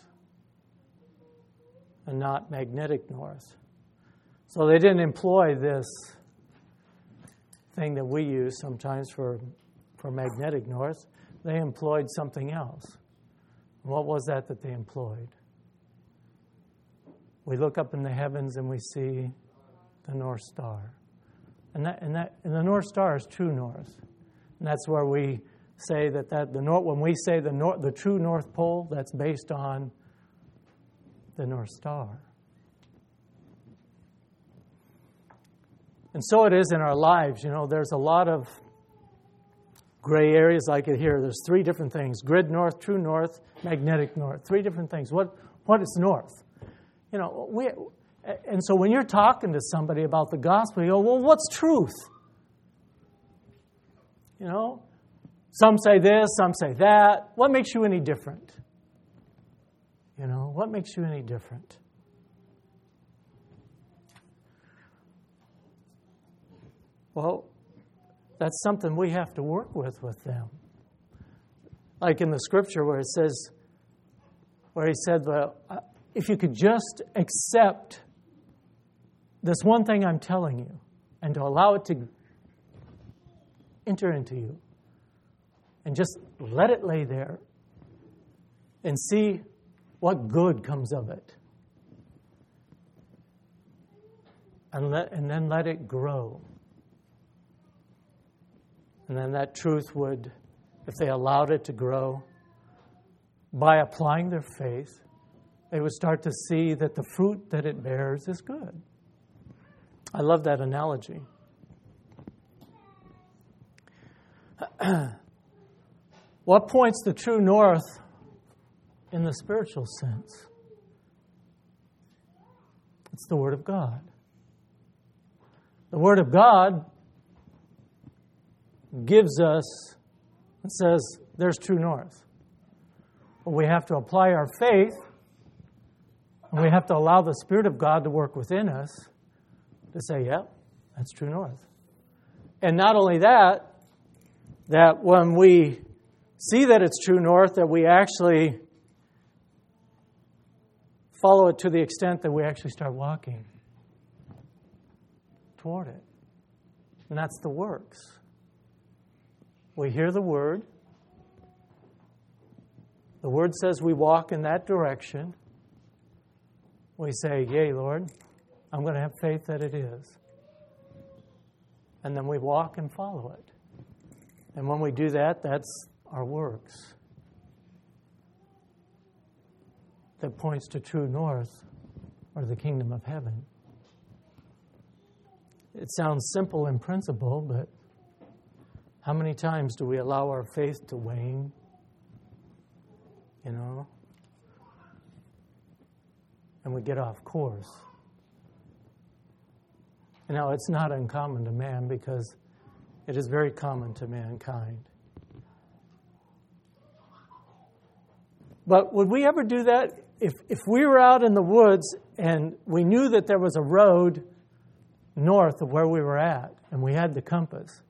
Speaker 2: and not magnetic north. So they didn't employ this thing that we use sometimes for, for magnetic north. They employed something else. What was that that they employed? We look up in the heavens and we see the North Star. And that, and that, and the North Star is true north, and that's where we say that, that the north. When we say the north, the true North Pole, that's based on the North Star. And so it is in our lives. You know, there's a lot of gray areas like it here. There's three different things: grid north, true north, magnetic north. Three different things. What what is north? You know, we. And so when you're talking to somebody about the gospel, you go, well, what's truth? You know, some say this, some say that. What makes you any different? You know, what makes you any different? Well, that's something we have to work with with them. Like in the scripture where it says, where he said, well, if you could just accept this one thing I'm telling you, and to allow it to enter into you, and just let it lay there, and see what good comes of it, and let, and then let it grow, and then that truth would, if they allowed it to grow, by applying their faith, they would start to see that the fruit that it bears is good. I love that analogy. What points the true north in the spiritual sense? It's the Word of God. The Word of God gives us It says there's true north. But we have to apply our faith, and we have to allow the Spirit of God to work within us to say, yep, that's true north. And not only that, that when we see that it's true north, that we actually follow it to the extent that we actually start walking toward it. And that's the works. We hear the Word. The Word says we walk in that direction. We say, yea, Lord, I'm going to have faith that it is. And then we walk and follow it. And when we do that, that's our works. That points to true north, or the kingdom of heaven. It sounds simple in principle, but how many times do we allow our faith to wane? You know? And we get off course. You know, it's not uncommon to man because it is very common to mankind. But would we ever do that? If if we were out in the woods and we knew that there was a road north of where we were at, and we had the compass,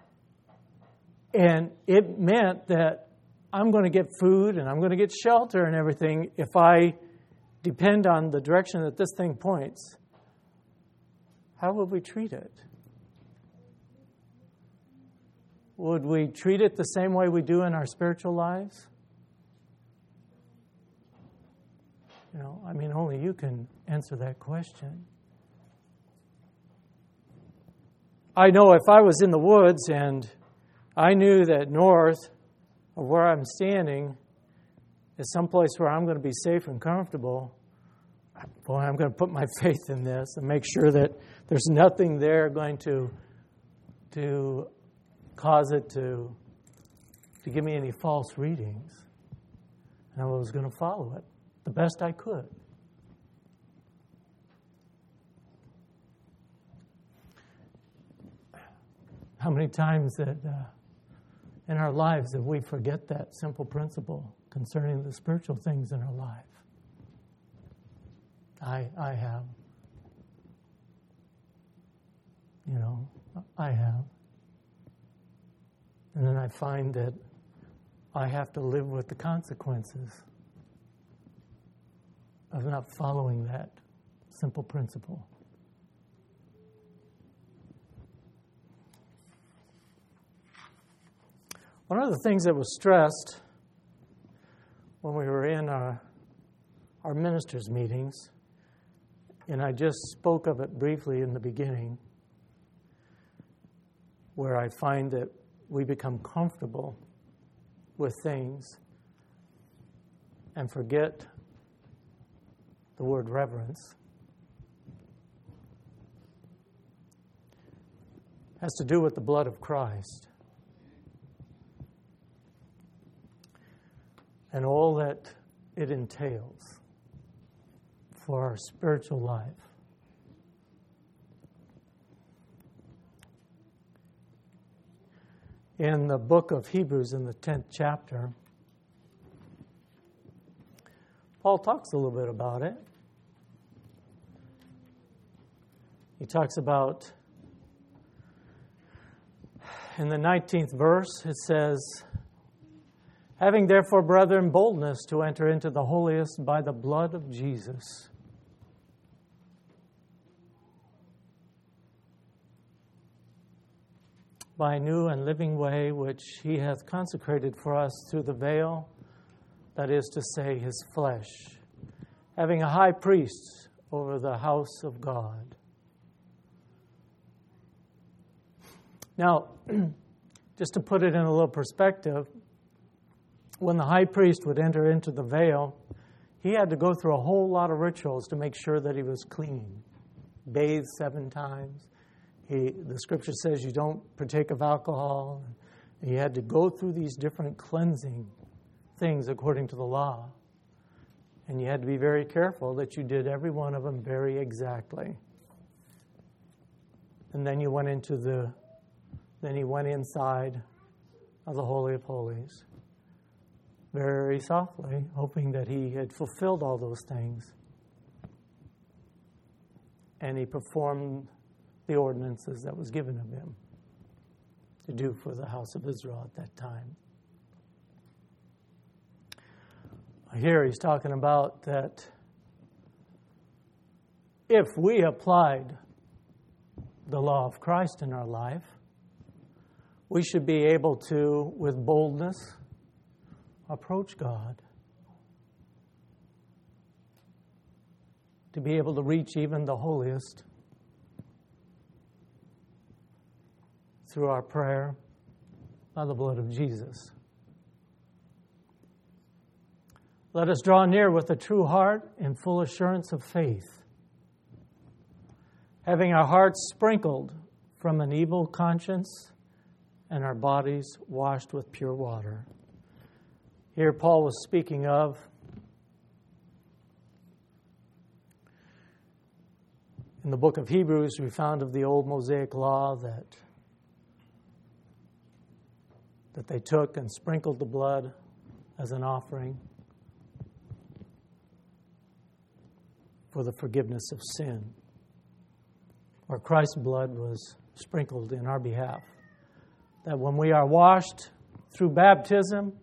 Speaker 2: and it meant that I'm going to get food and I'm going to get shelter and everything if I depend on the direction that this thing points, how would we treat it? Would we treat it the same way we do in our spiritual lives? You know, I mean, only you can answer that question. I know if I was in the woods and I knew that north of where I'm standing is someplace where I'm going to be safe and comfortable, boy, I'm going to put my faith in this and make sure that there's nothing there going to to cause it to to give me any false readings. And I was going to follow it the best I could. How many times that uh, in our lives that we forget that simple principle concerning the spiritual things in our life? I I have. You know, I have. And then I find that I have to live with the consequences of not following that simple principle. One of the things that was stressed when we were in our, our ministers' meetings, and I just spoke of it briefly in the beginning, where I find that we become comfortable with things and forget the word reverence. It has to do with the blood of Christ and all that it entails for our spiritual life. In the book of Hebrews, in the tenth chapter, Paul talks a little bit about it. He talks about, in the nineteenth verse, it says, having therefore, brethren, boldness to enter into the holiest by the blood of Jesus, by a new and living way which he hath consecrated for us through the veil, that is to say, his flesh, having a high priest over the house of God. Now, just to put it in a little perspective, when the high priest would enter into the veil, he had to go through a whole lot of rituals to make sure that he was clean. Bathe seven times. He, the scripture says you don't partake of alcohol. He had to go through these different cleansing things according to the law. And you had to be very careful that you did every one of them very exactly. And then you went into the, then he went inside of the Holy of Holies, very softly, hoping that he had fulfilled all those things. And he performed the ordinances that was given of him to do for the house of Israel at that time. Here he's talking about that if we applied the law of Christ in our life, we should be able to, with boldness, approach God. To be able to reach even the holiest through our prayer by the blood of Jesus. Let us draw near with a true heart in full assurance of faith, having our hearts sprinkled from an evil conscience and our bodies washed with pure water. Here Paul was speaking of in the book of Hebrews, we found of the old Mosaic law that, that they took and sprinkled the blood as an offering for the forgiveness of sin, where Christ's blood was sprinkled in our behalf. That when we are washed through baptism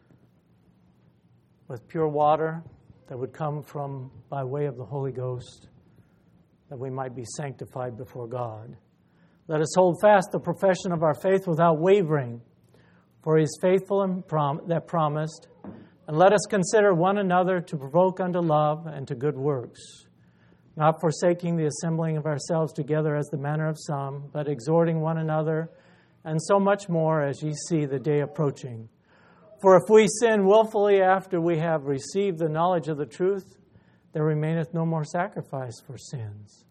Speaker 2: with pure water that would come from by way of the Holy Ghost, that we might be sanctified before God. Let us hold fast the profession of our faith without wavering, for he is faithful and prom- that promised. And let us consider one another to provoke unto love and to good works, not forsaking the assembling of ourselves together as the manner of some, but exhorting one another, and so much more as ye see the day approaching. For if we sin willfully after we have received the knowledge of the truth, there remaineth no more sacrifice for sins.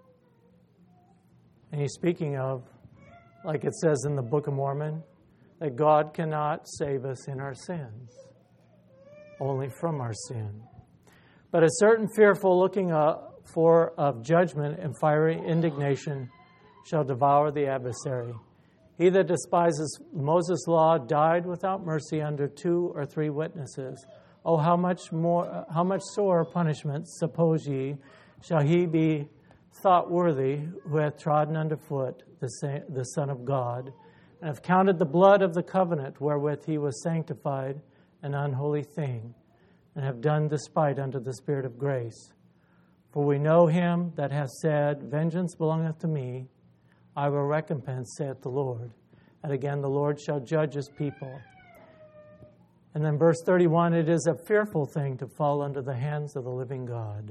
Speaker 2: And he's speaking of, like it says in the Book of Mormon, that God cannot save us in our sins, only from our sin. But a certain fearful looking for of judgment and fiery indignation shall devour the adversary. He that despises Moses' law died without mercy under two or three witnesses. Oh, how much more, how much sorer punishment, suppose ye, shall he be thought worthy who hath trodden under foot the, sa- the Son of God, and have counted the blood of the covenant wherewith he was sanctified an unholy thing, and have done despite unto the Spirit of grace. For we know him that hath said, Vengeance belongeth to me, I will recompense, saith the Lord. And again, the Lord shall judge his people. And then verse thirty-one, it is a fearful thing to fall under the hands of the living God.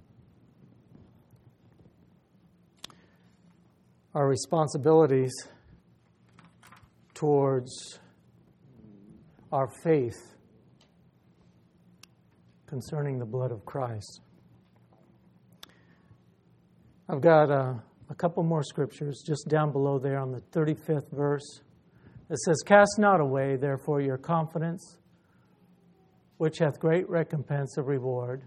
Speaker 2: Our responsibilities towards our faith concerning the blood of Christ. I've got a, a couple more scriptures just down below there on the thirty-fifth verse. It says, Cast not away, therefore, your confidence, which hath great recompense of reward.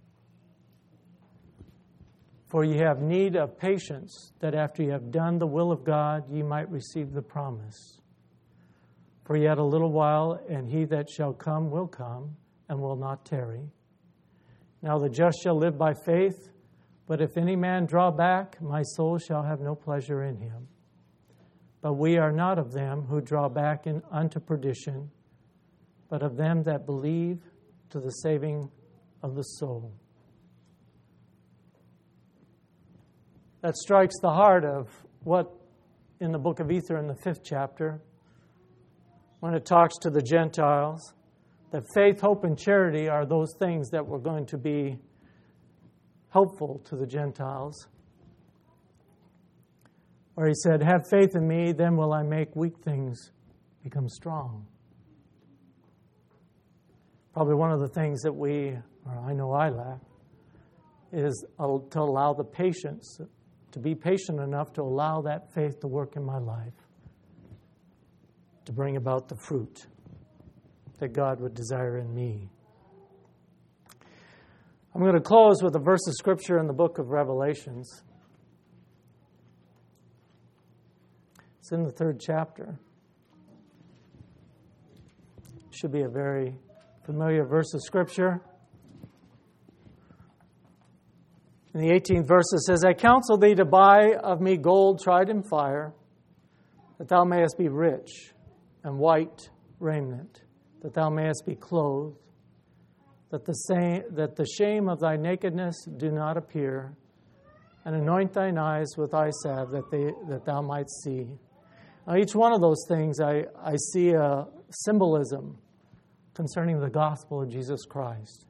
Speaker 2: For ye have need of patience, that after ye have done the will of God, ye might receive the promise. For yet a little while, and he that shall come will come, and will not tarry. Now the just shall live by faith, but if any man draw back, my soul shall have no pleasure in him. But we are not of them who draw back in, unto perdition, but of them that believe to the saving of the soul. That strikes the heart of what in the book of Ether in the fifth chapter, when it talks to the Gentiles, that faith, hope, and charity are those things that were going to be helpful to the Gentiles. Where he said, have faith in me, then will I make weak things become strong. Probably one of the things that we, or I know I lack, is to allow the patience, to be patient enough to allow that faith to work in my life, to bring about the fruit that God would desire in me. I'm going to close with a verse of Scripture in the book of Revelations. It's in the third chapter. should be a very familiar verse of Scripture. In the eighteenth verse it says, I counsel thee to buy of me gold tried in fire, that thou mayest be rich, and white raiment, that thou mayest be clothed, that the same, that the shame of thy nakedness do not appear, and anoint thine eyes with eye salve, that they that thou mightst see. Now, each one of those things, I, I see a symbolism concerning the gospel of Jesus Christ.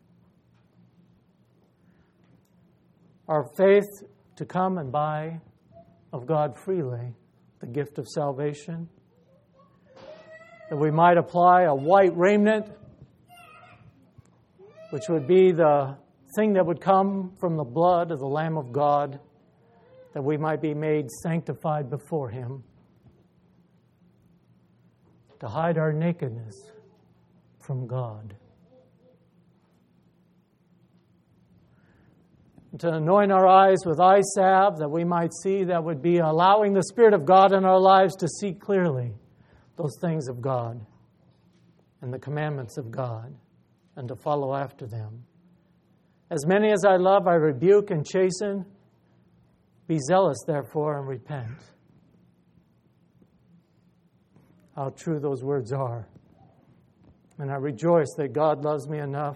Speaker 2: Our faith to come and buy of God freely the gift of salvation, that we might apply a white raiment, which would be the thing that would come from the blood of the Lamb of God, that we might be made sanctified before Him, to hide our nakedness from God, and to anoint our eyes with eye salve, that we might see, that would be allowing the Spirit of God in our lives to see clearly those things of God and the commandments of God, and to follow after them. As many as I love, I rebuke and chasten. Be zealous, therefore, and repent. How true those words are. And I rejoice that God loves me enough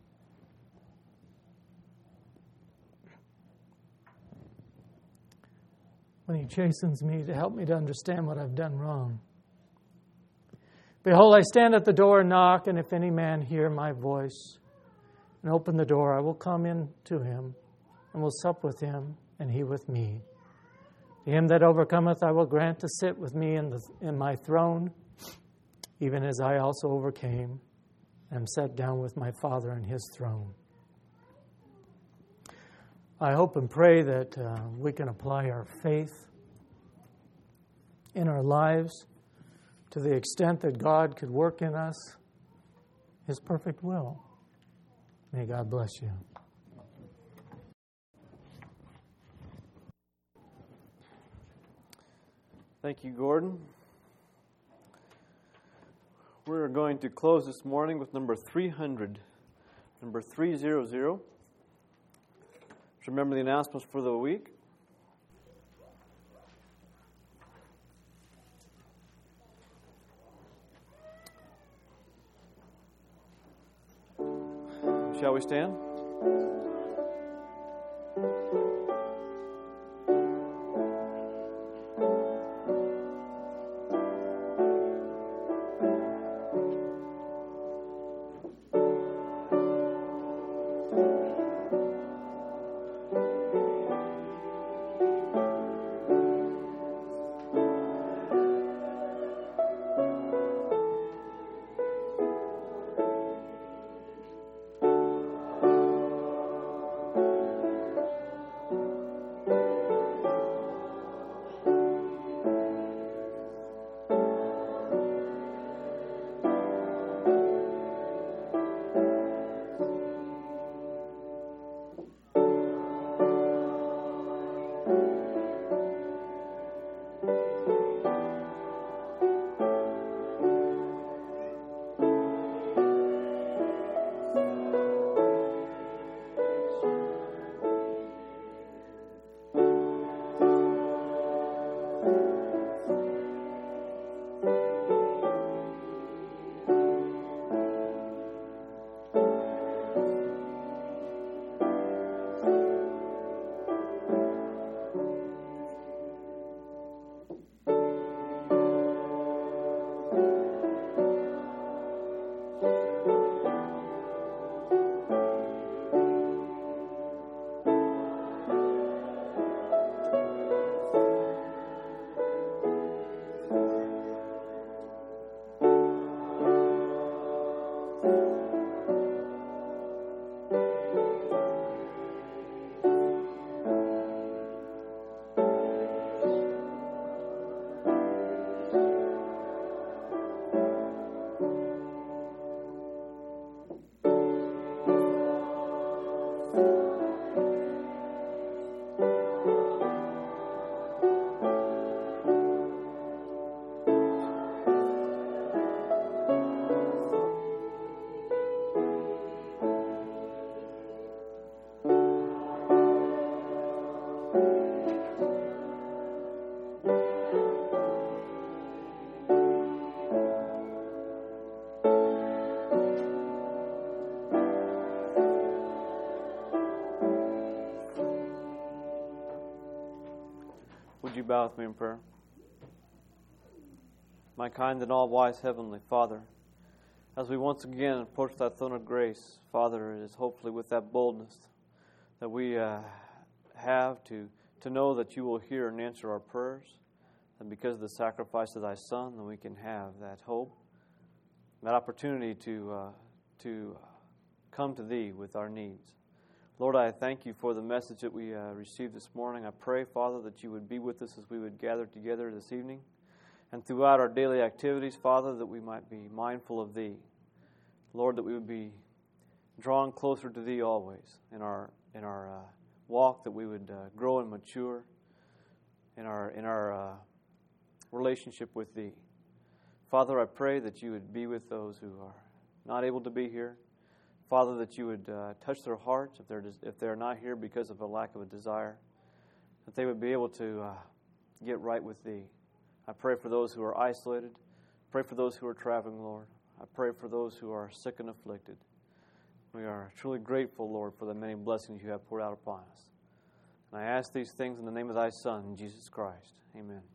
Speaker 2: when He chastens me to help me to understand what I've done wrong. Behold, I stand at the door and knock, and if any man hear my voice and open the door, I will come in to him and will sup with him, and he with me. To him that overcometh, I will grant to sit with me in, the, in my throne, even as I also overcame and am set down with my Father in His throne. I hope and pray that uh, we can apply our faith in our lives to the extent that God could work in us His perfect will. May God bless you.
Speaker 1: Thank you, Gordon. We're going to close this morning with number three hundred, number three hundred. Remember the announcements for the week. Shall we stand? you bow with me in prayer? My kind and all-wise Heavenly Father, as we once again approach that throne of grace, Father, it is hopefully with that boldness that we uh, have to, to know that you will hear and answer our prayers, and because of the sacrifice of thy Son, that we can have that hope, that opportunity to, uh, to come to thee with our needs. Lord, I thank you for the message that we uh, received this morning. I pray, Father, that you would be with us as we would gather together this evening. And throughout our daily activities, Father, that we might be mindful of thee. Lord, that we would be drawn closer to thee always in our in our uh, walk, that we would uh, grow and mature in our, in our uh, relationship with thee. Father, I pray that you would be with those who are not able to be here. Father, that you would uh, touch their hearts if they're if they're not here because of a lack of a desire, that they would be able to uh, get right with thee. I pray for those who are isolated. Pray for those who are traveling, Lord. I pray for those who are sick and afflicted. We are truly grateful, Lord, for the many blessings you have poured out upon us. And I ask these things in the name of thy Son, Jesus Christ. Amen.